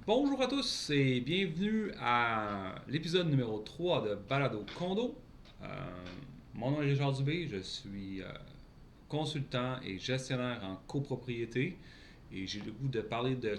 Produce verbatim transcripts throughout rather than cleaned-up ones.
Bonjour à tous et bienvenue à l'épisode numéro trois de Balado Condo. Euh, mon nom est Richard Dubé, je suis euh, consultant et gestionnaire en copropriété et j'ai le goût de parler de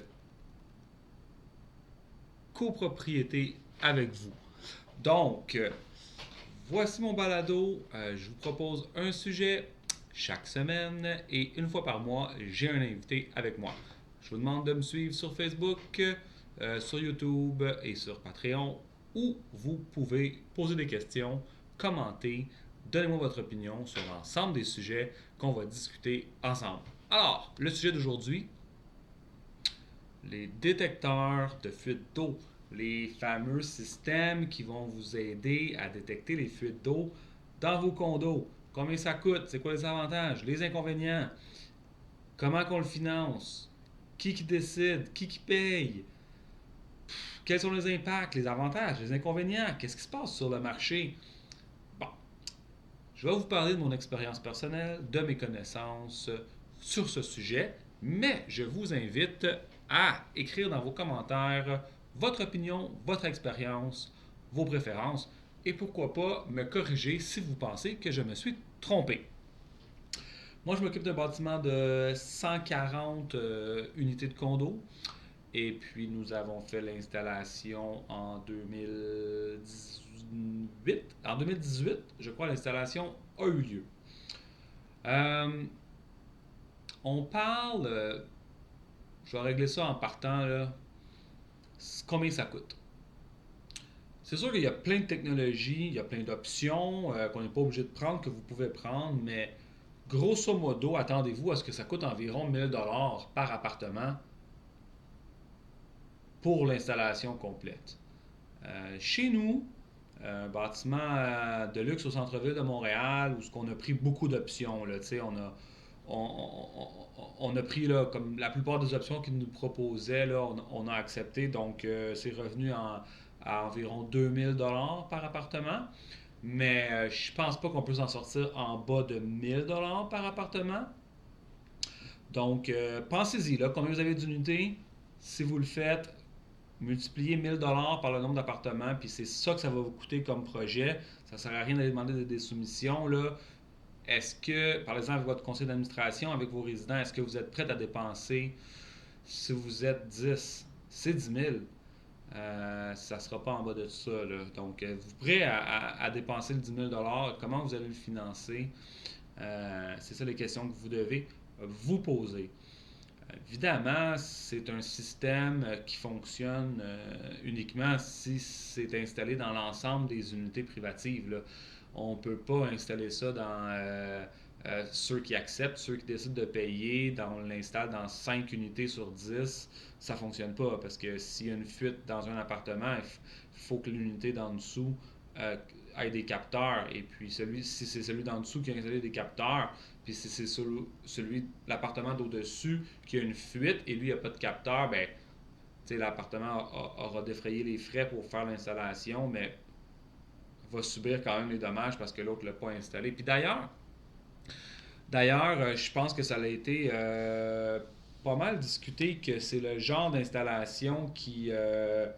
copropriété avec vous. Donc, euh, voici mon balado. Euh, je vous propose un sujet chaque semaine et une fois par mois, j'ai un invité avec moi. Je vous demande de me suivre sur Facebook, euh, sur YouTube et sur Patreon où vous pouvez poser des questions, commenter, donnez-moi votre opinion sur l'ensemble des sujets qu'on va discuter ensemble. Alors, le sujet d'aujourd'hui, les détecteurs de fuite d'eau, les fameux systèmes qui vont vous aider à détecter les fuites d'eau dans vos condos. Combien ça coûte? C'est quoi les avantages? Les inconvénients? Comment qu'on le finance? Qui qui décide? Qui qui paye? Pff, quels sont les impacts, les avantages, les inconvénients? Qu'est-ce qui se passe sur le marché? Bon, je vais vous parler de mon expérience personnelle, de mes connaissances sur ce sujet, mais je vous invite à écrire dans vos commentaires votre opinion, votre expérience, vos préférences et pourquoi pas me corriger si vous pensez que je me suis trompé. Moi, je m'occupe d'un bâtiment de cent quarante euh, unités de condo. Et puis, nous avons fait l'installation en deux mille dix-huit. En deux mille dix-huit, je crois, l'installation a eu lieu. Euh, on parle, euh, je vais régler ça en partant, là, combien ça coûte. C'est sûr qu'il y a plein de technologies, il y a plein d'options euh, qu'on n'est pas obligé de prendre, que vous pouvez prendre, mais grosso modo, attendez-vous à ce que ça coûte environ mille dollars par appartement pour l'installation complète. Euh, chez nous, un bâtiment euh, de luxe au centre-ville de Montréal, où ce qu'on a pris beaucoup d'options. Là, on, a, on, on, on, a pris là, comme la plupart des options qu'ils nous proposaient, là, on, on a accepté. Donc, euh, c'est revenu en, à environ deux mille dollars par appartement. Mais euh, je pense pas qu'on peut s'en sortir en bas de mille dollars par appartement. Donc, euh, pensez-y, là, combien vous avez d'unités. Si vous le faites, multipliez mille dollars par le nombre d'appartements, puis c'est ça que ça va vous coûter comme projet. Ça ne sert à rien d'aller demander des, des soumissions. Là. Est-ce que, par exemple, avec votre conseil d'administration, avec vos résidents, est-ce que vous êtes prêts à dépenser, si vous êtes dix, c'est dix mille. Euh, ça ne sera pas en bas de ça. Là. Donc, euh, vous êtes prêts à, à, à dépenser le dix mille dollars. Comment vous allez le financer? Euh, c'est ça les questions que vous devez vous poser. Évidemment, c'est un système euh, qui fonctionne euh, uniquement si c'est installé dans l'ensemble des unités privatives. Là. On ne peut pas installer ça dans euh, euh, ceux qui acceptent, ceux qui décident de payer, dans, on l'installe dans cinq unités sur dix. Ça ne fonctionne pas parce que s'il y a une fuite dans un appartement, il f- faut que l'unité d'en dessous euh, ait des capteurs. Et puis, celui, si c'est celui d'en dessous qui a installé des capteurs, puis si c'est celui, celui l'appartement d'au-dessus qui a une fuite et lui, il n'a pas de capteur, ben, l'appartement aura défrayé les frais pour faire l'installation, mais va subir quand même les dommages parce que l'autre ne l'a pas installé. Puis d'ailleurs, d'ailleurs, euh, je pense que ça a été euh, pas mal discuté que c'est le genre d'installation qui, euh,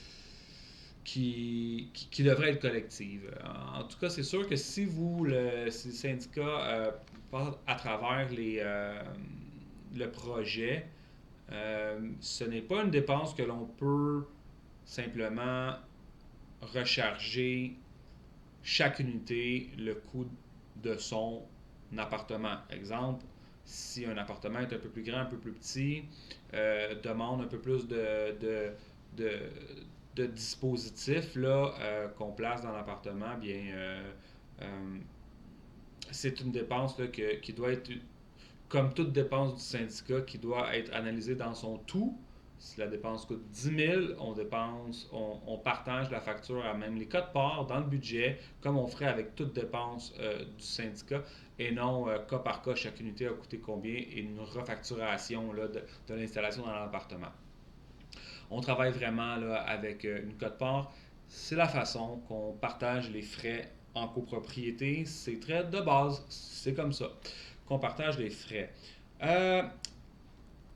qui, qui, qui devrait être collective. En tout cas, c'est sûr que si vous, le, si le syndicat, euh, passe à travers les, euh, le projet, euh, ce n'est pas une dépense que l'on peut simplement recharger chaque unité le coût de son appartement. Exemple, si un appartement est un peu plus grand, un peu plus petit, euh, demande un peu plus de, de, de, de dispositifs là, euh, qu'on place dans l'appartement, bien, euh, euh, c'est une dépense là, que, qui doit être, comme toute dépense du syndicat, qui doit être analysée dans son tout. Si la dépense coûte dix mille, on dépense, on, on partage la facture à même les codes part dans le budget, comme on ferait avec toute dépense euh, du syndicat, et non euh, cas par cas, chaque unité a coûté combien, et une refacturation là, de, de l'installation dans l'appartement. On travaille vraiment là, avec euh, une cote part. C'est la façon qu'on partage les frais en copropriété. C'est très de base. C'est comme ça qu'on partage les frais. Euh,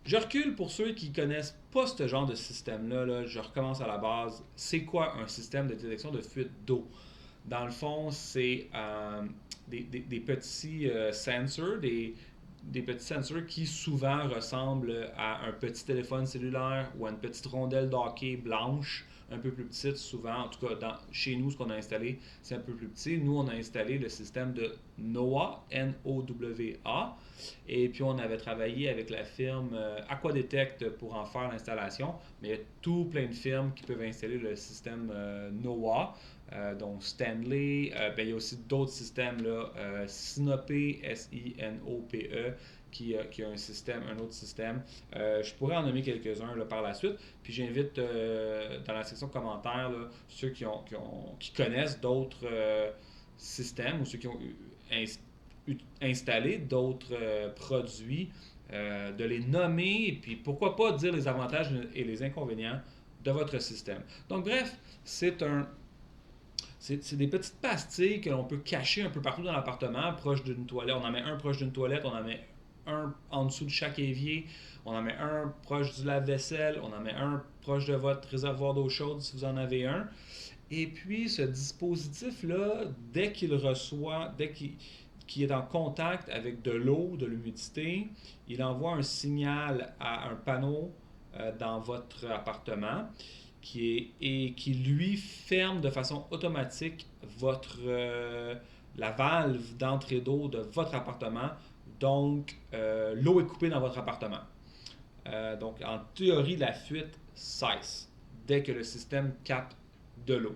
Je recule pour ceux qui connaissent pas ce genre de système-là. Là, je recommence à la base. C'est quoi un système de détection de fuite d'eau? Dans le fond, c'est euh, des, des- des petits euh, sensors, des, des petits sensors qui souvent ressemblent à un petit téléphone cellulaire ou à une petite rondelle d'hockey blanche, un peu plus petite souvent. En tout cas, dans, chez nous, ce qu'on a installé, c'est un peu plus petit. Nous, on a installé le système de NOAA, N O W A. Et puis, on avait travaillé avec la firme euh, Aquadetect pour en faire l'installation. Mais il y a tout plein de firmes qui peuvent installer le système euh, NOAA. Euh, donc Stanley, euh, ben, il y a aussi d'autres systèmes, là, euh, Sinopé, S I N O P E, qui, euh, qui a un système, un autre système. Euh, je pourrais en nommer quelques-uns là, par la suite. Puis j'invite euh, dans la section commentaires là, ceux qui, ont, qui, ont, qui connaissent d'autres euh, systèmes ou ceux qui ont ins- installé d'autres euh, produits, euh, de les nommer et puis pourquoi pas dire les avantages et les inconvénients de votre système. Donc bref, c'est un c'est c'est des petites pastilles que l'on peut cacher un peu partout dans l'appartement, proche d'une toilette. On en met un proche d'une toilette, on en met un en dessous de chaque évier, on en met un proche du lave-vaisselle, on en met un proche de votre réservoir d'eau chaude si vous en avez un. Et puis, ce dispositif-là, dès qu'il reçoit, dès qu'il qu'il est en contact avec de l'eau, de l'humidité, il envoie un signal à un panneau euh, dans votre appartement qui est, et qui lui ferme de façon automatique votre, euh, la valve d'entrée d'eau de votre appartement. Donc, euh, l'eau est coupée dans votre appartement. Euh, donc, en théorie, la fuite cesse dès que le système capte de l'eau.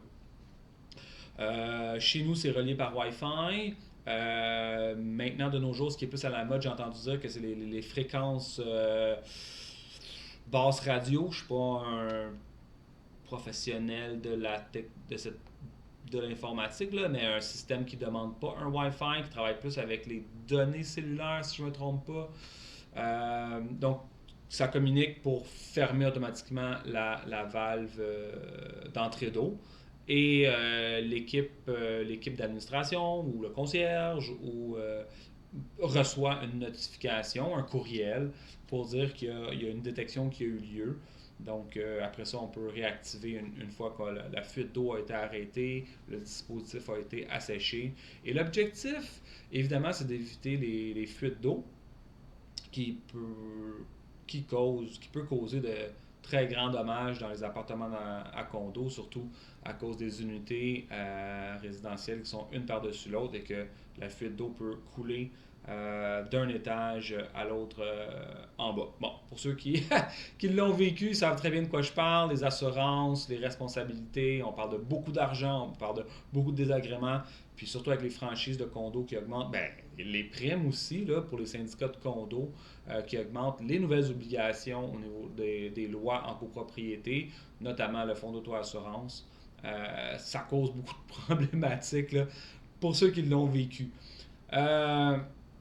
Euh, chez nous, c'est relié par Wi-Fi. Euh, maintenant, de nos jours, ce qui est plus à la mode, j'ai entendu dire que c'est les, les fréquences euh, basse radio. Je ne suis pas un professionnel de la tech, de cette de l'informatique, là, mais un système qui ne demande pas un Wi-Fi, qui travaille plus avec les données cellulaires, si je ne me trompe pas. Euh, donc, ça communique pour fermer automatiquement la, la valve euh, d'entrée d'eau. Et euh, l'équipe, euh, l'équipe d'administration ou le concierge ou, euh, reçoit une notification, un courriel pour dire qu'il y a, il y a une détection qui a eu lieu. Donc, euh, après ça, on peut réactiver une, une fois que la, la fuite d'eau a été arrêtée, le dispositif a été asséché. Et l'objectif, évidemment, c'est d'éviter les, les fuites d'eau qui peut, qui cause, qui peut causer de très grands dommages dans les appartements à, à condos, surtout à cause des unités euh, résidentielles qui sont une par-dessus l'autre et que la fuite d'eau peut couler euh, d'un étage à l'autre euh, en bas. Bon, pour ceux qui, qui l'ont vécu, ils savent très bien de quoi je parle, les assurances, les responsabilités, on parle de beaucoup d'argent, on parle de beaucoup de désagréments, puis surtout avec les franchises de condos qui augmentent, ben, les primes aussi là, pour les syndicats de condos euh, qui augmentent, les nouvelles obligations au niveau des, des lois en copropriété, notamment le fonds d'auto-assurance. Euh, ça cause beaucoup de problématiques là, pour ceux qui l'ont vécu. Euh,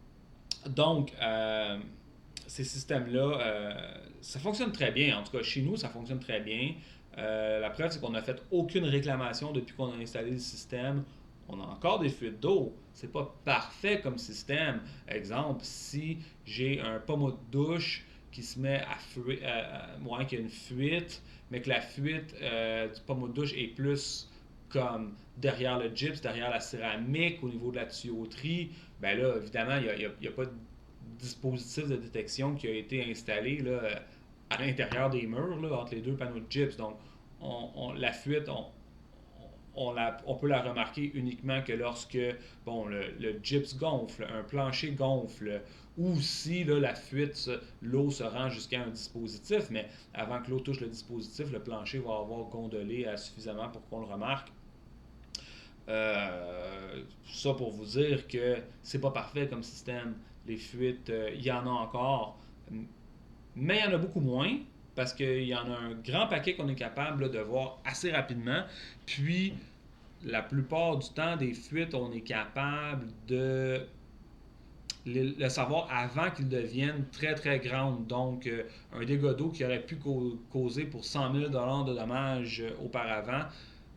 donc, euh, ces systèmes-là, euh, ça fonctionne très bien. En tout cas, chez nous, ça fonctionne très bien. Euh, la preuve, c'est qu'on n'a fait aucune réclamation depuis qu'on a installé le système. On a encore des fuites d'eau. C'est pas parfait comme système. Exemple, si j'ai un pommeau de douche qui se met à fuir, euh, moins qu'il y a une fuite, mais que la fuite euh, du pommeau de douche est plus comme derrière le gyps, derrière la céramique, au niveau de la tuyauterie, ben là, évidemment, il n'y a, a, a, pas de dispositif de détection qui a été installé là, à l'intérieur des murs, là, entre les deux panneaux de gyps. Donc, on, on, la fuite, on, on, la, on peut la remarquer uniquement que lorsque bon, le, le gyps gonfle, un plancher gonfle, ou si là, la fuite, l'eau se rend jusqu'à un dispositif, mais avant que l'eau touche le dispositif, le plancher va avoir gondolé suffisamment pour qu'on le remarque. Euh, ça pour vous dire que c'est pas parfait comme système. Les fuites, euh, il y en a encore, mais il y en a beaucoup moins parce qu'il y en a un grand paquet qu'on est capable là, de voir assez rapidement. Puis, la plupart du temps, des fuites, on est capable de le, le savoir avant qu'ils deviennent très très grandes. Donc, euh, un dégât d'eau qui aurait pu causer pour cent mille dollars de dommages euh, auparavant,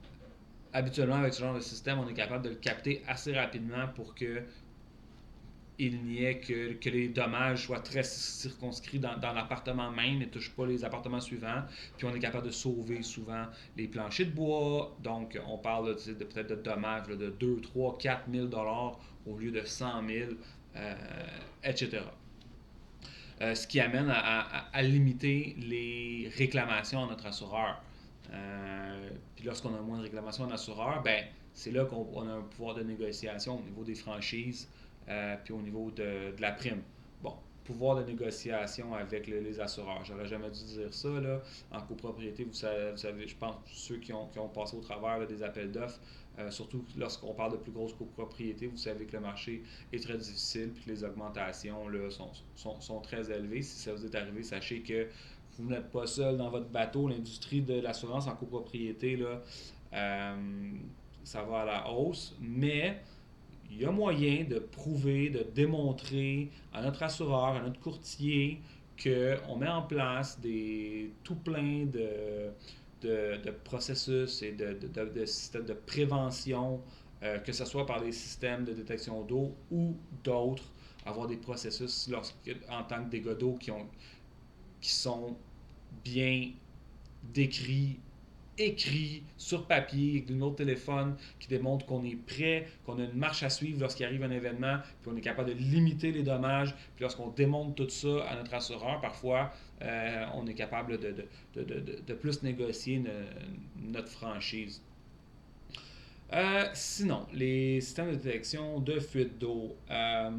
habituellement avec ce genre de système, on est capable de le capter assez rapidement pour que il niait que, que les dommages soient très circonscrits dans, dans l'appartement même, ne touchent pas les appartements suivants. Puis on est capable de sauver souvent les planchers de bois. Donc on parle de, de, peut-être de dommages là, de deux, trois, quatre mille dollars au lieu de cent mille, euh, et cetera. Euh, ce qui amène à, à, à, limiter les réclamations à notre assureur. Euh, puis lorsqu'on a moins de réclamations à assureur, ben, c'est là qu'on on a un pouvoir de négociation au niveau des franchises euh, puis au niveau de, de la prime. Bon, pouvoir de négociation avec le, les assureurs. J'aurais jamais dû dire ça. Là. En copropriété, vous savez, vous savez, je pense, ceux qui ont, qui ont passé au travers là, des appels d'offres, euh, surtout lorsqu'on parle de plus grosses copropriétés, vous savez que le marché est très difficile et que les augmentations là, sont, sont, sont très élevées. Si ça vous est arrivé, sachez que vous n'êtes pas seul dans votre bateau. L'industrie de l'assurance en copropriété, là, euh, ça va à la hausse, mais il y a moyen de prouver, de démontrer à notre assureur, à notre courtier, qu'on met en place des tout plein de, de, de processus et de, de, de, de systèmes de prévention, euh, que ce soit par des systèmes de détection d'eau ou d'autres, avoir des processus en tant que dégâts d'eau qui, ont, qui sont bien décrits, écrits sur papier avec un autre téléphone qui démontre qu'on est prêt, qu'on a une marche à suivre lorsqu'il arrive un événement, puis on est capable de limiter les dommages. Puis lorsqu'on démontre tout ça à notre assureur, parfois, euh, on est capable de, de, de, de, de plus négocier ne, notre franchise. Euh, sinon, les systèmes de détection de fuite d'eau. Euh,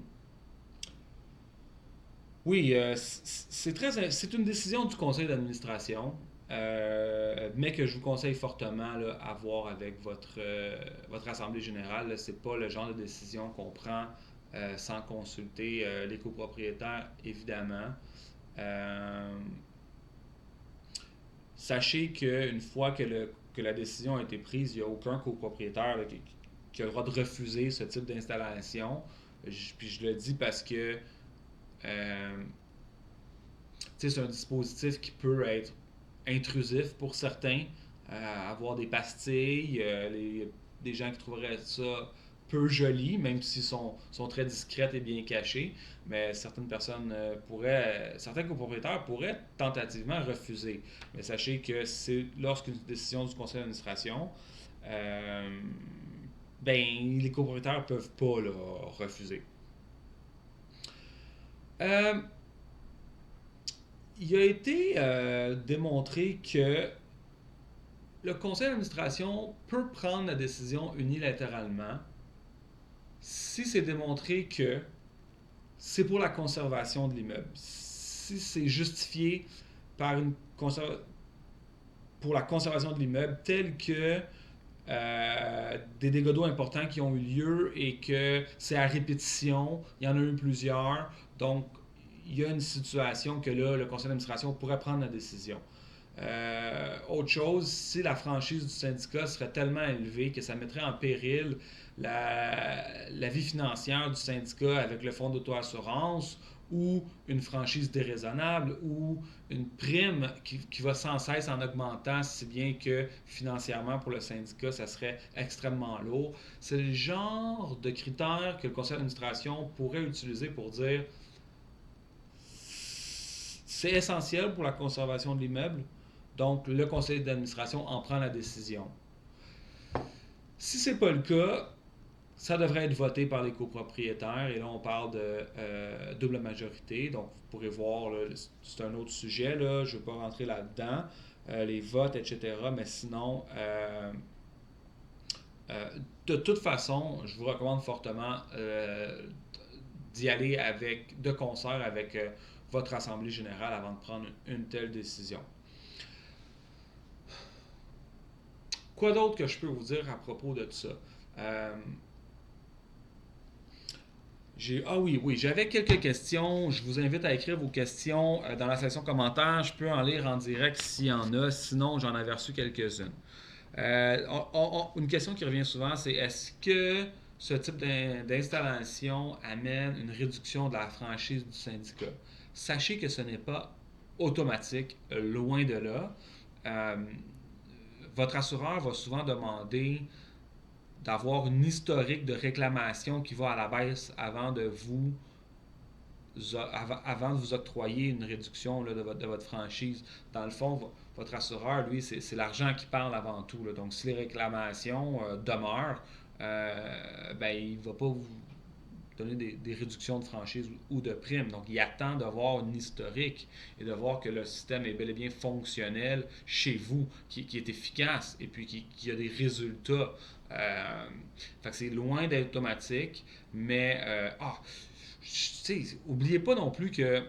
oui, euh, c'est très, c'est une décision du conseil d'administration, euh, mais que je vous conseille fortement là, à voir avec votre, euh, votre assemblée générale. Ce n'est pas le genre de décision qu'on prend euh, sans consulter euh, les copropriétaires, évidemment. Euh, Sachez qu'une fois que, le, que la décision a été prise, il n'y a aucun copropriétaire là, qui, qui a le droit de refuser ce type d'installation. Je, puis je le dis parce que euh, c'est un dispositif qui peut être intrusif pour certains, euh, avoir des pastilles, euh, les, des gens qui trouveraient ça peu joli, même s'ils sont, sont très discrètes et bien cachées, mais certaines personnes euh, pourraient, certains copropriétaires pourraient tentativement refuser. Mais sachez que c'est lorsqu'une décision du conseil d'administration, euh, ben les copropriétaires peuvent pas là, refuser. Euh, il a été euh, démontré que le conseil d'administration peut prendre la décision unilatéralement si c'est démontré que c'est pour la conservation de l'immeuble. Si c'est justifié par une conserv... pour la conservation de l'immeuble tel que euh, des dégâts d'eau importants qui ont eu lieu et que c'est à répétition, il y en a eu plusieurs, donc il y a une situation que là, le conseil d'administration pourrait prendre la décision. Euh, autre chose, si la franchise du syndicat serait tellement élevée que ça mettrait en péril la, la vie financière du syndicat avec le fonds d'auto-assurance ou une franchise déraisonnable ou une prime qui, qui va sans cesse en augmentant, si bien que financièrement pour le syndicat, ça serait extrêmement lourd. C'est le genre de critères que le conseil d'administration pourrait utiliser pour dire c'est essentiel pour la conservation de l'immeuble, donc le conseil d'administration en prend la décision. Si ce n'est pas le cas, ça devrait être voté par les copropriétaires, et là on parle de euh, double majorité, donc vous pourrez voir, là, c'est un autre sujet, là, je ne vais pas rentrer là-dedans, euh, les votes, et cetera, mais sinon, euh, euh, de toute façon, je vous recommande fortement euh, d'y aller avec, de concert avec euh, votre assemblée générale avant de prendre une, une telle décision. Quoi d'autre que je peux vous dire à propos de tout ça? Euh, j'ai, ah oui, oui, j'avais quelques questions. Je vous invite à écrire vos questions euh, dans la section commentaires. Je peux en lire en direct s'il y en a. Sinon, j'en avais reçu quelques-unes. Euh, on, on, une question qui revient souvent, c'est est-ce que ce type d'installation amène une réduction de la franchise du syndicat? Sachez que ce n'est pas automatique, loin de là. Euh, votre assureur va souvent demander d'avoir une historique de réclamation qui va à la baisse avant de vous avant de vous octroyer une réduction là, de, votre, de votre franchise. Dans le fond, votre assureur, lui, c'est, c'est l'argent qui parle avant tout. Là. Donc, si les réclamations euh, demeurent, euh, ben, il ne va pas vous donner des, des réductions de franchise ou, ou de primes. Donc, il attend de voir une historique et de voir que le système est bel et bien fonctionnel chez vous, qui, qui est efficace et puis qui, qui a des résultats. Euh, fait que c'est loin d'être automatique, mais euh, ah, sais, oubliez pas non plus que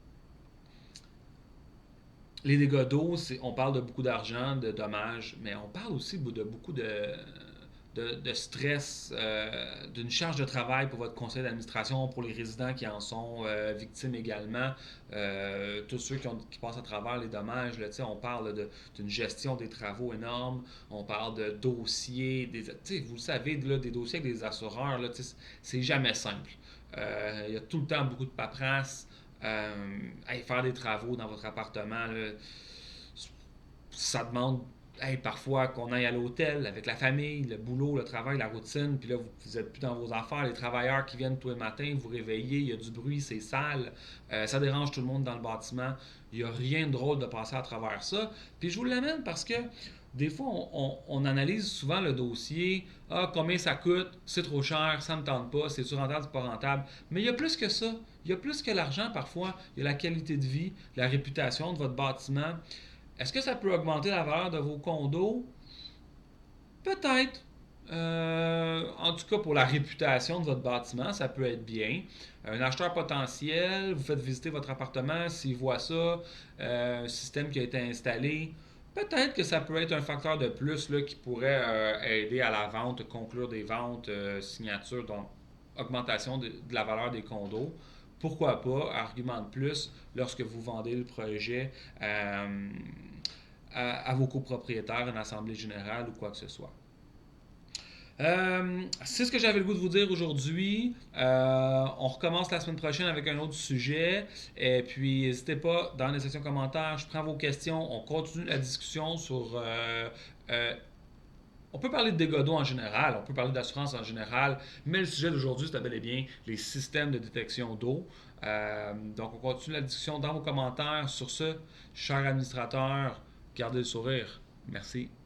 les dégâts d'eau, c'est, on parle de beaucoup d'argent, de dommages, mais on parle aussi de beaucoup de, de, de stress, euh, d'une charge de travail pour votre conseil d'administration, pour les résidents qui en sont euh, victimes également, euh, tous ceux qui, ont, qui passent à travers les dommages. Là, on parle de, d'une gestion des travaux énorme, on parle de dossiers, des, vous le savez, là, des dossiers avec des assureurs, là, c'est jamais simple. Euh, il y a tout le temps beaucoup de paperasse. Euh, hey, faire des travaux dans votre appartement, là, ça demande hey, parfois qu'on aille à l'hôtel avec la famille, le boulot, le travail, la routine, puis là, vous n'êtes plus dans vos affaires. Les travailleurs qui viennent tous les matins, vous réveillez, il y a du bruit, c'est sale, euh, ça dérange tout le monde dans le bâtiment. Il n'y a rien de drôle de passer à travers ça. Puis je vous l'amène parce que des fois, on, on, on analyse souvent le dossier. Ah, combien ça coûte? C'est trop cher, ça ne me tente pas, c'est-tu rentable, c'est pas rentable. Mais il y a plus que ça. Il y a plus que l'argent parfois. Il y a la qualité de vie, la réputation de votre bâtiment. Est-ce que ça peut augmenter la valeur de vos condos? Peut-être. Euh, en tout cas, pour la réputation de votre bâtiment, ça peut être bien. Un acheteur potentiel, vous faites visiter votre appartement, s'il voit ça, euh, un système qui a été installé, peut-être que ça peut être un facteur de plus là, qui pourrait euh, aider à la vente, conclure des ventes, euh, signature, donc augmentation de, de la valeur des condos. Pourquoi pas, argument de plus lorsque vous vendez le projet euh, à, à vos copropriétaires, une assemblée générale ou quoi que ce soit. Euh, c'est ce que j'avais le goût de vous dire aujourd'hui. Euh, on recommence la semaine prochaine avec un autre sujet. Et puis, n'hésitez pas dans les sections commentaires. Je prends vos questions. On continue la discussion sur. Euh, euh, on peut parler de dégâts d'eau en général, on peut parler d'assurance en général, mais le sujet d'aujourd'hui, c'était bel et bien les systèmes de détection d'eau. Euh, donc, on continue la discussion dans vos commentaires. Sur ce, chers administrateurs, gardez le sourire. Merci.